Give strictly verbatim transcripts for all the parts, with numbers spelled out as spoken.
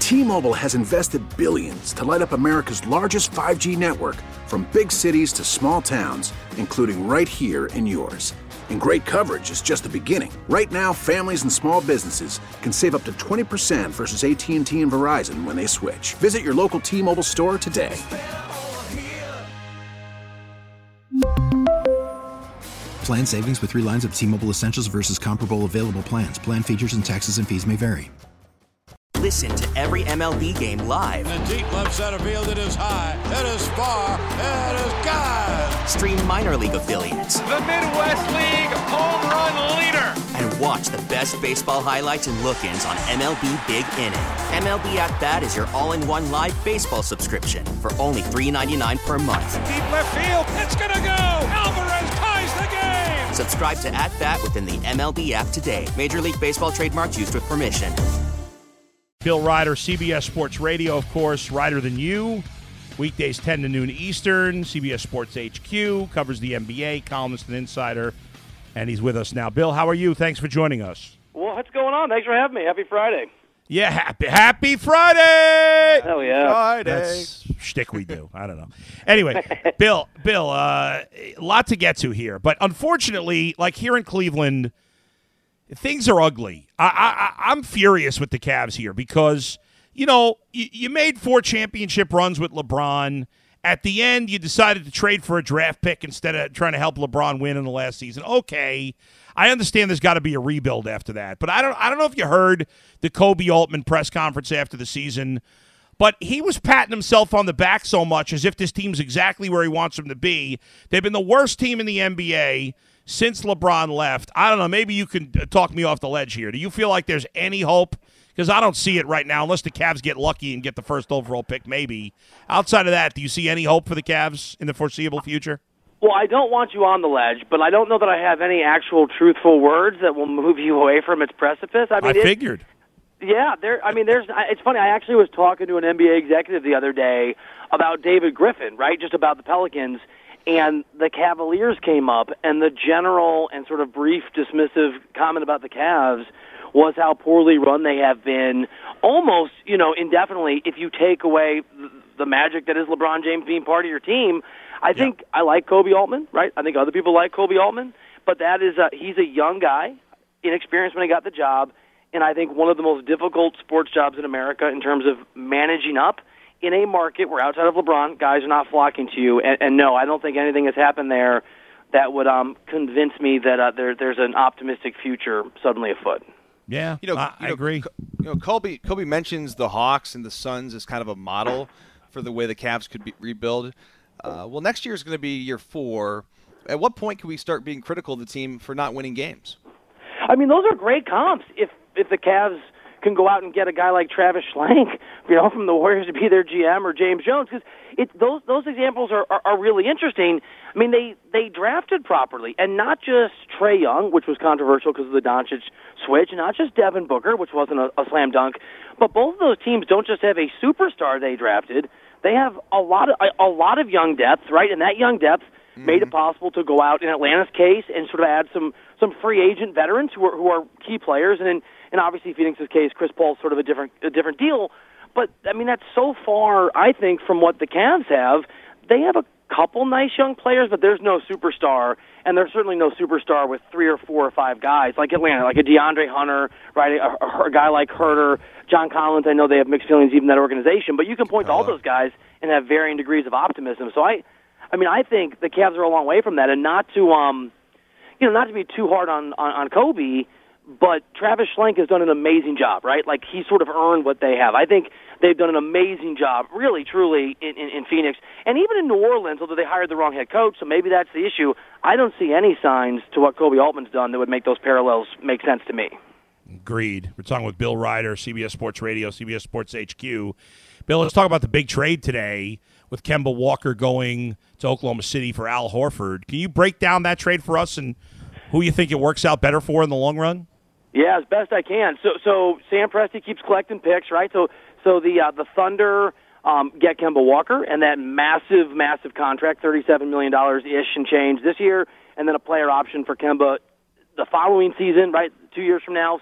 T-Mobile has invested billions to light up America's largest five G network, from big cities to small towns, including right here in yours. And great coverage is just the beginning. Right now, families and small businesses can save up to twenty percent versus A T and T and Verizon when they switch. Visit your local T-Mobile store today. Plan savings with three lines of T-Mobile Essentials versus comparable available plans. Plan features and taxes and fees may vary. Listen to every M L B game live. In the deep left center field, it is high, it is far, it is gone. Stream minor league affiliates. The Midwest League home run leader. And watch the best baseball highlights and look-ins on M L B Big Inning. M L B At Bat is your all-in-one live baseball subscription for only three dollars and ninety-nine cents per month. Deep left field, it's gonna go. Alvarez ties the game. Subscribe to At Bat within the M L B app today. Major League Baseball trademarks used with permission. Bill Ryder, C B S Sports Radio, of course, Ryder Than You. Weekdays ten to noon Eastern. C B S Sports H Q, covers the N B A, columnist and insider, and he's with us now. Bill, how are you? Thanks for joining us. Well, what's going on? Thanks for having me. Happy Friday. Yeah, happy happy Friday! Hell yeah. Friday. That's shtick we do. I don't know. Anyway, Bill, Bill, uh, a lot to get to here. But unfortunately, like here in Cleveland, things are ugly. I, I, I'm furious with the Cavs here because, you know, you, you made four championship runs with LeBron. At the end, you decided to trade for a draft pick instead of trying to help LeBron win in the last season. Okay, I understand there's got to be a rebuild after that. But I don't I don't know if you heard the Kobe Altman press conference after the season, but he was patting himself on the back so much as if this team's exactly where he wants them to be. They've been the worst team in the N B A since LeBron left. I don't know. Maybe you can talk me off the ledge here. Do you feel like there's any hope? Because I don't see it right now, unless the Cavs get lucky and get the first overall pick, maybe. Outside of that, do you see any hope for the Cavs in the foreseeable future? Well, I don't want you on the ledge, but I don't know that I have any actual truthful words that will move you away from its precipice. I mean, I it, figured. Yeah, there. I mean, there's. It's funny. I actually was talking to an N B A executive the other day about David Griffin, right? Just about the Pelicans. And the Cavaliers came up, and the general and sort of brief dismissive comment about the Cavs was how poorly run they have been, almost, you know, indefinitely, if you take away the magic that is LeBron James being part of your team. I think yeah. I like Kobe Altman, right? I think other people like Kobe Altman, but that is a, he's a young guy, inexperienced when he got the job, and I think one of the most difficult sports jobs in America in terms of managing up in a market where outside of LeBron, guys are not flocking to you. And, and no, I don't think anything has happened there that would um, convince me that uh, there, there's an optimistic future suddenly afoot. Yeah, you know, I, you I know, agree. You know, Kobe, Kobe mentions the Hawks and the Suns as kind of a model for the way the Cavs could be, rebuild. Uh, well, next year is going to be year four. At what point can we start being critical of the team for not winning games? I mean, those are great comps. If if the Cavs can go out and get a guy like Travis Schlenk, you know, from the Warriors to be their G M, or James Jones, because it those those examples are, are, are really interesting. I mean, they, they drafted properly, and not just Trae Young, which was controversial because of the Doncic switch, and not just Devin Booker, which wasn't a, a slam dunk, but both of those teams don't just have a superstar they drafted. They have a lot of a, a lot of young depth, right? And that young depth mm-hmm. made it possible to go out in Atlanta's case and sort of add some some free agent veterans who are who are key players, and in And obviously, Phoenix's case, Chris Paul's sort of a different a different deal. But, I mean, that's so far, I think, from what the Cavs have. They have a couple nice young players, but there's no superstar, and there's certainly no superstar with three or four or five guys, like Atlanta, like a DeAndre Hunter, right, a, a, a guy like Herter, John Collins. I know they have mixed feelings even in that organization, but you can point to all those guys and have varying degrees of optimism. So, I I mean, I think the Cavs are a long way from that, and not to, um, you know, not to be too hard on, on, on Kobe, but Travis Schlenk has done an amazing job, right? Like, he sort of earned what they have. I think they've done an amazing job, really, truly, in, in, in Phoenix. And even in New Orleans, although they hired the wrong head coach, so maybe that's the issue, I don't see any signs to what Kobe Altman's done that would make those parallels make sense to me. Agreed. We're talking with Bill Ryder, C B S Sports Radio, C B S Sports H Q. Bill, let's talk about the big trade today with Kemba Walker going to Oklahoma City for Al Horford. Can you break down that trade for us and who you think it works out better for in the long run? Yeah, as best I can. So, so Sam Presti keeps collecting picks, right? So, so the uh, the Thunder um, get Kemba Walker and that massive, massive contract, thirty-seven million dollars ish and change this year, and then a player option for Kemba the following season, right? Two years from now. So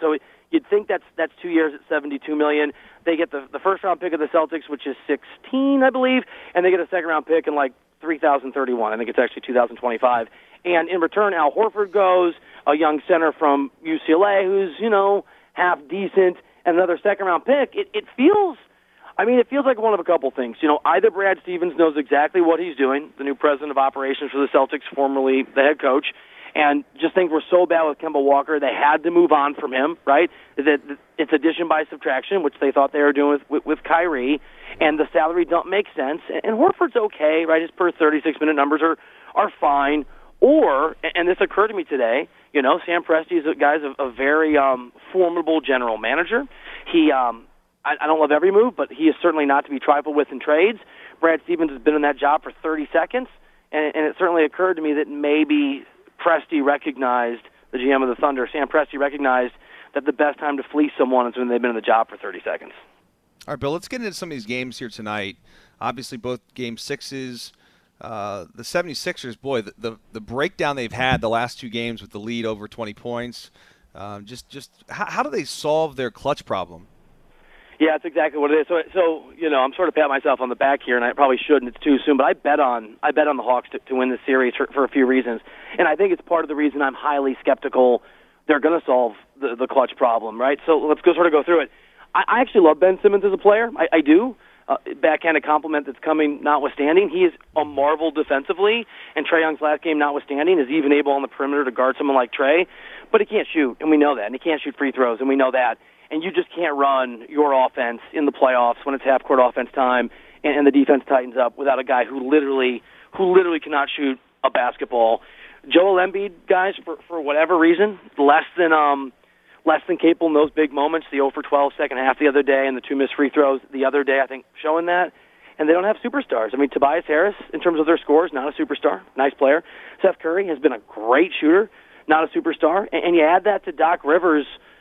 You'd think that's that's two years at seventy-two million dollars. They get the, the first-round pick of the Celtics, which is sixteen, I believe, and they get a second-round pick in, like, three thousand thirty-one. I think it's actually two thousand twenty-five. And in return, Al Horford goes, a young center from U C L A who's, you know, half decent, and another second-round pick. It, it feels, I mean, it feels like one of a couple things. You know, either Brad Stevens knows exactly what he's doing, the new president of operations for the Celtics, formerly the head coach, and just think we're so bad with Kemba Walker, they had to move on from him, right? That it's addition by subtraction, which they thought they were doing with, with, with Kyrie, and the salary dump makes sense. And Horford's okay, right? His per thirty-six minute numbers are, are fine. Or, and this occurred to me today, you know, Sam Presti is a guy's a, a very um, formidable general manager. He, um, I, I don't love every move, but he is certainly not to be trifled with in trades. Brad Stevens has been in that job for thirty seconds, and, and it certainly occurred to me that maybe Presti recognized, the G M of the Thunder, Sam Presti recognized that the best time to fleece someone is when they've been in the job for thirty seconds. All right, Bill, let's get into some of these games here tonight. Obviously, both game sixes. Uh, the seventy-sixers, boy, the, the the breakdown they've had the last two games with the lead over twenty points. Um, just, just how, how do they solve their clutch problem? Yeah, that's exactly what it is. So, so you know, I'm sort of patting myself on the back here, and I probably shouldn't. It's too soon, but I bet on I bet on the Hawks to, to win this series for, for a few reasons, and I think it's part of the reason I'm highly skeptical they're going to solve the, the clutch problem. Right? So let's go sort of go through it. I, I actually love Ben Simmons as a player. I, I do. Uh, backhanded compliment that's coming notwithstanding, he is a marvel defensively, and Trae Young's last game notwithstanding is even able on the perimeter to guard someone like Trae, but he can't shoot, and we know that, and he can't shoot free throws, and we know that, and you just can't run your offense in the playoffs when it's half-court offense time, and, and the defense tightens up without a guy who literally, who literally cannot shoot a basketball. Joel Embiid, guys, for, for whatever reason, less than um. less than capable in those big moments, the zero for twelve second half the other day and the two missed free throws the other day, I think, showing that. And they don't have superstars. I mean, Tobias Harris, in terms of their scores, not a superstar, nice player. Seth Curry has been a great shooter, not a superstar. And, and you add that to Doc Rivers'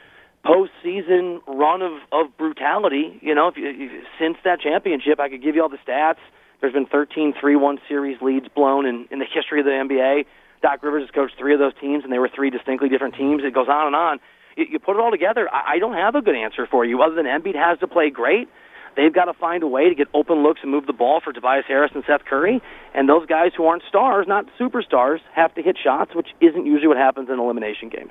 postseason run of, of brutality. You know, if you, if, since that championship, I could give you all the stats. There's been thirteen three one series leads blown in, in the history of the N B A. Doc Rivers has coached three of those teams, and they were three distinctly different teams. It goes on and on. You put it all together, I don't have a good answer for you other than Embiid has to play great. They've got to find a way to get open looks and move the ball for Tobias Harris and Seth Curry. And those guys who aren't stars, not superstars, have to hit shots, which isn't usually what happens in elimination games.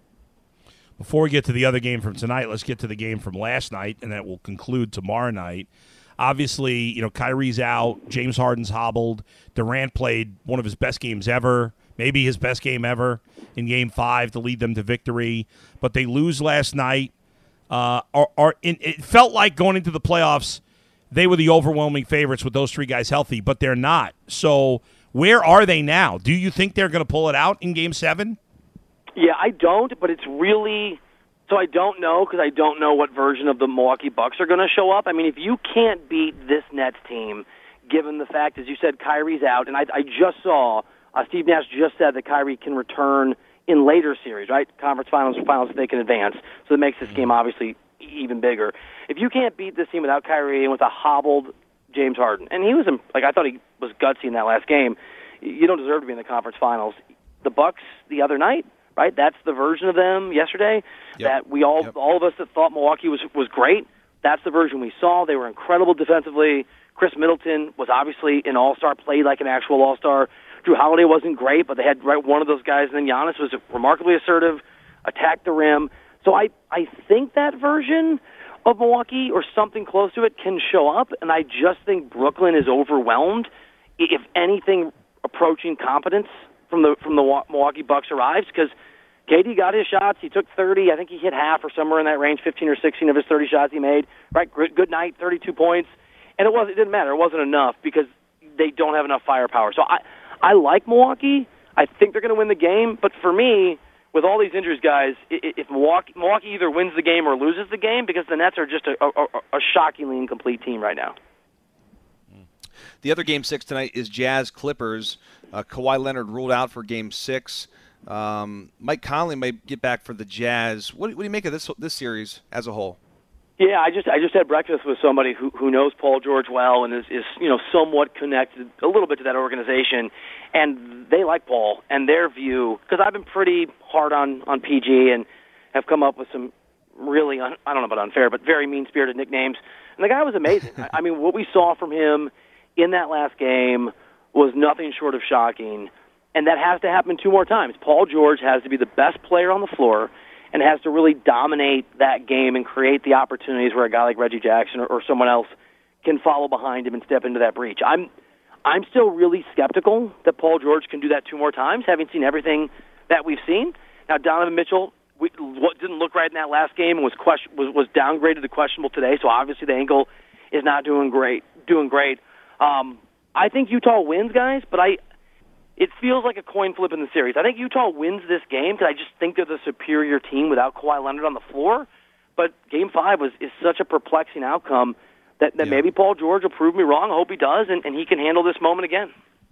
Before we get to the other game from tonight, let's get to the game from last night, and that will conclude tomorrow night. Obviously, you know, Kyrie's out. James Harden's hobbled. Durant played one of his best games ever, maybe his best game ever in Game five to lead them to victory. But they lose last night. Uh, are, are in, it felt like going into the playoffs, they were the overwhelming favorites with those three guys healthy, but they're not. So where are they now? Do you think they're going to pull it out in Game seven? Yeah, I don't, but it's really – so I don't know because I don't know what version of the Milwaukee Bucks are going to show up. I mean, if you can't beat this Nets team, given the fact, as you said, Kyrie's out, and I, I just saw uh, Steve Nash just said that Kyrie can return in later series, right? Conference finals, finals, they can advance. So it makes this game obviously even bigger. If you can't beat this team without Kyrie and with a hobbled James Harden, and he was, like, I thought he was gutsy in that last game, you don't deserve to be in the conference finals. The Bucks the other night, right? That's the version of them yesterday yep. that we all, yep. all of us that thought Milwaukee was was great. That's the version we saw. They were incredible defensively. Chris Middleton was obviously an all-star, played like an actual all-star. Drew Holiday wasn't great, but they had right one of those guys. And then Giannis was remarkably assertive, attacked the rim. So I, I think that version of Milwaukee or something close to it can show up, and I just think Brooklyn is overwhelmed. If anything, approaching competence from the from the Milwaukee Bucks arrives, because K D got his shots. He took thirty. I think he hit half or somewhere in that range, fifteen or sixteen of his thirty shots he made. Right, good night, thirty-two points. And it was it didn't matter. It wasn't enough because they don't have enough firepower. So I I like Milwaukee. I think they're going to win the game. But for me, with all these injuries, guys, if Milwaukee, Milwaukee either wins the game or loses the game, because the Nets are just a, a, a shockingly incomplete team right now. The other game six tonight is Jazz Clippers. Uh, Kawhi Leonard ruled out for game six. Um, Mike Conley may get back for the Jazz. What, what do you make of this this series as a whole? Yeah, I just I just had breakfast with somebody who who knows Paul George well and is, is you know somewhat connected a little bit to that organization, and they like Paul and their view, because I've been pretty hard on on P G and have come up with some really, un, I don't know about unfair, but very mean-spirited nicknames. And the guy was amazing. I, I mean, what we saw from him in that last game was nothing short of shocking, and that has to happen two more times. Paul George has to be the best player on the floor and has to really dominate that game and create the opportunities where a guy like Reggie Jackson or, or someone else can follow behind him and step into that breach. I'm I'm still really skeptical that Paul George can do that two more times, having seen everything that we've seen. Now, Donovan Mitchell we, what didn't look right in that last game and was, question, was was downgraded to questionable today, so obviously the ankle is not doing great. Doing great. Um, I think Utah wins, guys, but I it feels like a coin flip in the series. I think Utah wins this game because I just think they're the superior team without Kawhi Leonard on the floor. But Game five was is such a perplexing outcome that, that yeah. maybe Paul George will prove me wrong. I hope he does, and, and he can handle this moment again.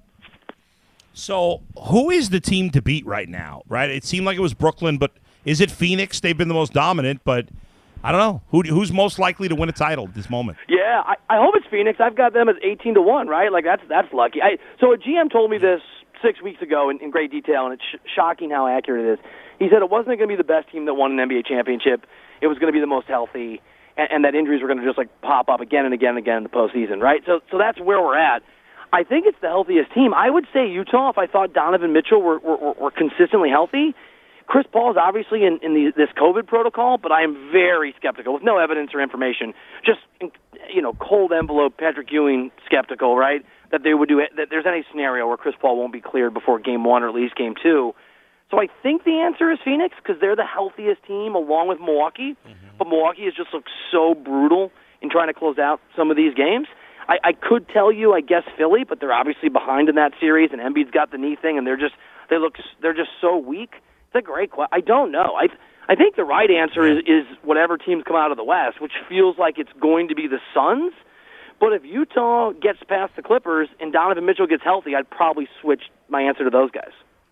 So who is the team to beat right now, right? It seemed like it was Brooklyn, but is it Phoenix? They've been the most dominant, but I don't know. Who, who's most likely to win a title at this moment? Yeah, I, I hope it's Phoenix. I've got them as eighteen to one, right? Like, that's that's lucky. I, so a G M told me this six weeks ago in, in great detail, and it's sh- shocking how accurate it is. He said it wasn't going to be the best team that won an N B A championship. It was going to be the most healthy, and, and that injuries were going to just, like, pop up again and again and again in the postseason, right? So, so that's where we're at. I think it's the healthiest team. I would say Utah, if I thought Donovan Mitchell were, were, were consistently healthy. Chris Paul is obviously in, in the, this COVID protocol, but I am very skeptical, with no evidence or information, just, you know, cold envelope Patrick Ewing skeptical, right, that they would do it, that there's any scenario where Chris Paul won't be cleared before game one or at least game two. So I think the answer is Phoenix because they're the healthiest team along with Milwaukee, mm-hmm. but Milwaukee has just looked so brutal in trying to close out some of these games. I, I could tell you, I guess, Philly, but they're obviously behind in that series, and Embiid's got the knee thing, and they're just they look they're just so weak. It's a great question. I don't know. I I think the right answer is is whatever teams come out of the West, which feels like it's going to be the Suns. But if Utah gets past the Clippers and Donovan Mitchell gets healthy, I'd probably switch my answer to those guys.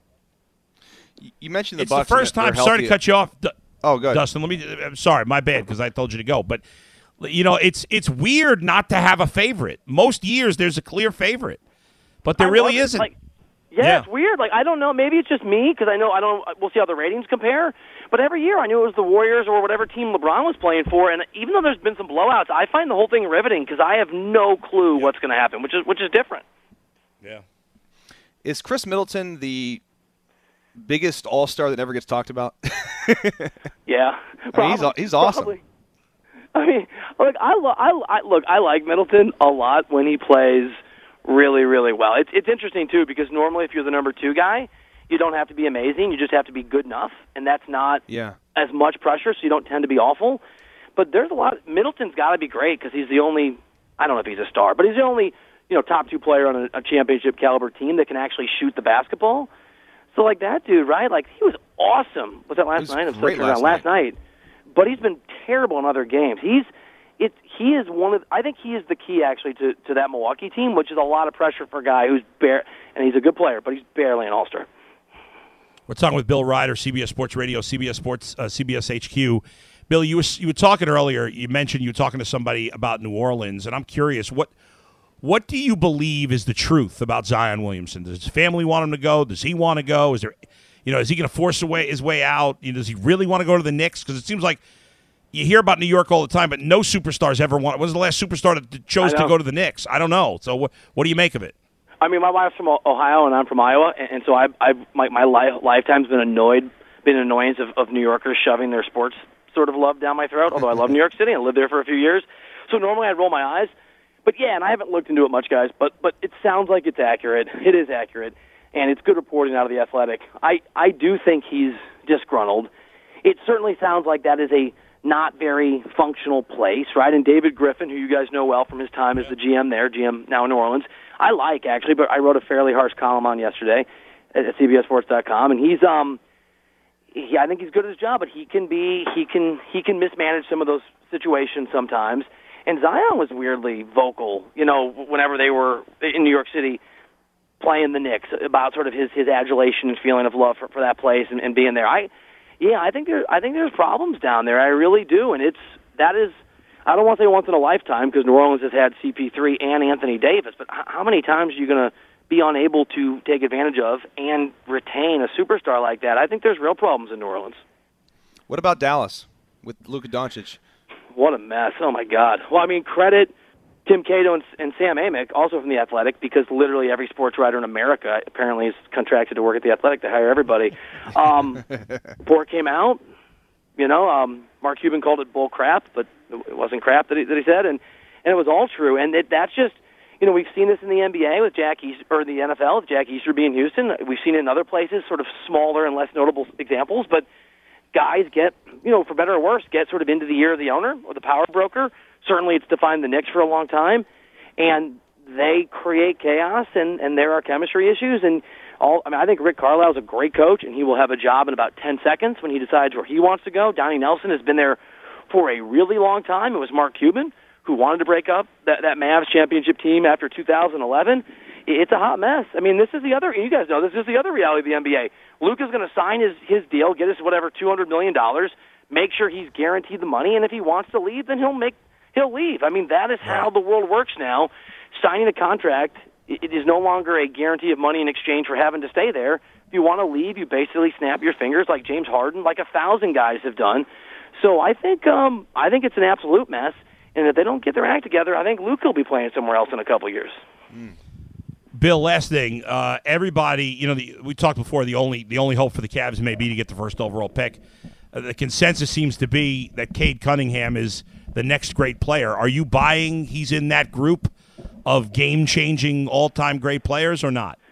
You mentioned the it's Bucks. It's the first time. Sorry to cut you off. Oh, good, Dustin. Let me. I'm sorry, my bad, because I told you to go, but. You know, it's it's weird not to have a favorite. Most years there's a clear favorite, but there I really isn't. Like, yeah, yeah, it's weird. Like I don't know. Maybe it's just me because I know I don't. We'll see how the ratings compare. But every year I knew it was the Warriors or whatever team LeBron was playing for, and even though there's been some blowouts, I find the whole thing riveting because I have no clue yeah. what's going to happen, which is which is different. Yeah. Is Chris Middleton the biggest all-star that never gets talked about? yeah, I mean, he's he's awesome. Probably. I mean, look, I, lo- I, I look, I like Middleton a lot when he plays really, really well. It's it's interesting too because normally if you're the number two guy, you don't have to be amazing. You just have to be good enough, and that's not yeah. as much pressure, so you don't tend to be awful. But there's a lot. Middleton's got to be great because he's the only. I don't know if he's a star, but he's the only you know top two player on a, a championship caliber team that can actually shoot the basketball. So like that dude, right? Like he was awesome. Was that last night? I'm great last, last night. night. But he's been terrible in other games. He's it. He is one of. I think he is the key actually to, to that Milwaukee team, which is a lot of pressure for a guy who's bare and he's a good player, but he's barely an all-star. We're talking with Bill Ryder, C B S Sports Radio, C B S Sports, uh, C B S H Q. Bill, you were you were talking earlier. You mentioned you were talking to somebody about New Orleans, and I'm curious what what do you believe is the truth about Zion Williamson? Does his family want him to go? Does he want to go? Is there You know, is he going to force away his way out? You know, does he really want to go to the Knicks? Because it seems like you hear about New York all the time, but no superstars ever want. What was the last superstar that chose to go to the Knicks? I don't know. So what, what do you make of it? I mean, my wife's from Ohio and I'm from Iowa, and, and so I, I, my, my life, lifetime's been annoyed, been an annoyance of, of New Yorkers shoving their sports sort of love down my throat. Although I love New York City and lived there for a few years, so normally I'd roll my eyes. But yeah, and I haven't looked into it much, guys. But but it sounds like it's accurate. It is accurate. And it's good reporting out of The Athletic. I, I do think he's disgruntled. It certainly sounds like that is a not very functional place, right? And David Griffin, who you guys know well from his time as the G M there, G M now in New Orleans, I like, actually, but I wrote a fairly harsh column on yesterday at C B S Sports dot com, and he's, um, he, I think he's good at his job, but he can be, he can, he can mismanage some of those situations sometimes. And Zion was weirdly vocal, you know, whenever they were in New York City, playing the Knicks, about sort of his, his adulation and feeling of love for, for that place and, and being there. I, yeah, I think there, I think there's problems down there. I really do, and it's that is. I don't want to say once in a lifetime because New Orleans has had C P three and Anthony Davis, but h- how many times are you going to be unable to take advantage of and retain a superstar like that? I think there's real problems in New Orleans. What about Dallas? with Luka Doncic. What a mess. Oh, my God. Well, I mean, credit Tim Cato and, and Sam Amick, also from The Athletic, because literally every sports writer in America apparently is contracted to work at The Athletic to hire everybody. Um, report came out. You know, um, Mark Cuban called it bull crap, but it wasn't crap that he, that he said, and, and it was all true. And it, that's just, you know, we've seen this in the N B A with Jack Easter, or the N F L with Jack Easterby in Houston. We've seen it in other places, sort of smaller and less notable examples, but guys get, you know, for better or worse, get sort of into the ear of the owner or the power broker. Certainly it's defined the Knicks for a long time, and they create chaos, and, and there are chemistry issues. And all, I mean, I think Rick Carlisle is a great coach, and he will have a job in about ten seconds when he decides where he wants to go. Donnie Nelson has been there for a really long time. It was Mark Cuban who wanted to break up that, that Mavs championship team after two thousand eleven. It's a hot mess. I mean, this is the other, you guys know, this is the other reality of the N B A. Luka's going to sign his, his deal, get us whatever, two hundred million dollars, make sure he's guaranteed the money, and if he wants to leave, then he'll make he'll leave. I mean, that is how the world works now. Signing a contract, it is no longer a guarantee of money in exchange for having to stay there. If you want to leave, you basically snap your fingers like James Harden, like a thousand guys have done. So I think um, I think it's an absolute mess, and if they don't get their act together, I think Luka will be playing somewhere else in a couple years. Mm. Bill, last thing, uh, everybody, you know, the, we talked before. The only the only hope for the Cavs may be to get the first overall pick. Uh, the consensus seems to be that Cade Cunningham is the next great player. Are you buying he's in that group of game-changing, all-time great players or not?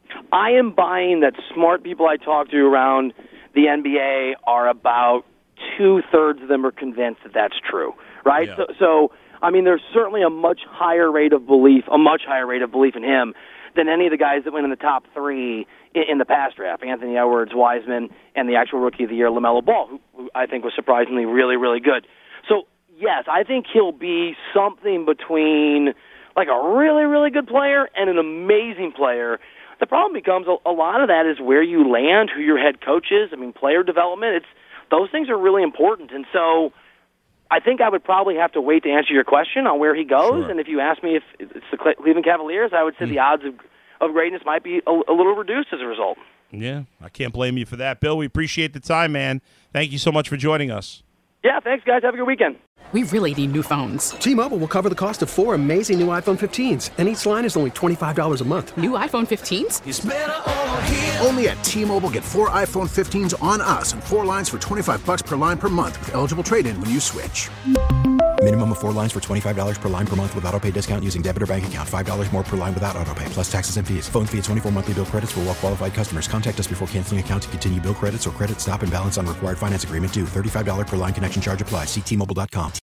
I am buying that smart people I talk to around the N B A are about two-thirds of them are convinced that that's true, right? Yeah. So, so, I mean, there's certainly a much higher rate of belief, a much higher rate of belief in him than any of the guys that went in the top three in, in the past draft, Anthony Edwards, Wiseman, and the actual Rookie of the Year, LaMelo Ball, who, who I think was surprisingly really, really good. So, yes, I think he'll be something between like a really, really good player and an amazing player. The problem becomes a, a lot of that is where you land, who your head coach is. I mean, player development, it's those things are really important. And so I think I would probably have to wait to answer your question on where he goes. Sure. And if you ask me if it's the Cleveland Cavaliers, I would say mm. the odds of, of greatness might be a, a little reduced as a result. Yeah, I can't blame you for that. Bill, we appreciate the time, man. Thank you so much for joining us. Yeah, thanks, guys. Have a good weekend. We really need new phones. T-Mobile will cover the cost of four amazing new iPhone fifteens, and each line is only twenty-five dollars a month. New iPhone fifteens? It's better over here. Only at T-Mobile, get four iPhone fifteens on us and four lines for twenty-five dollars per line per month with eligible trade-in when you switch. Minimum of four lines for twenty-five dollars per line per month with auto pay discount using debit or bank account. five dollars more per line without auto pay, plus taxes and fees. Phone fee at twenty-four monthly bill credits for well-qualified customers. Contact us before canceling account to continue bill credits or credit stop and balance on required finance agreement due. thirty-five dollars per line connection charge applies. See T Mobile dot com.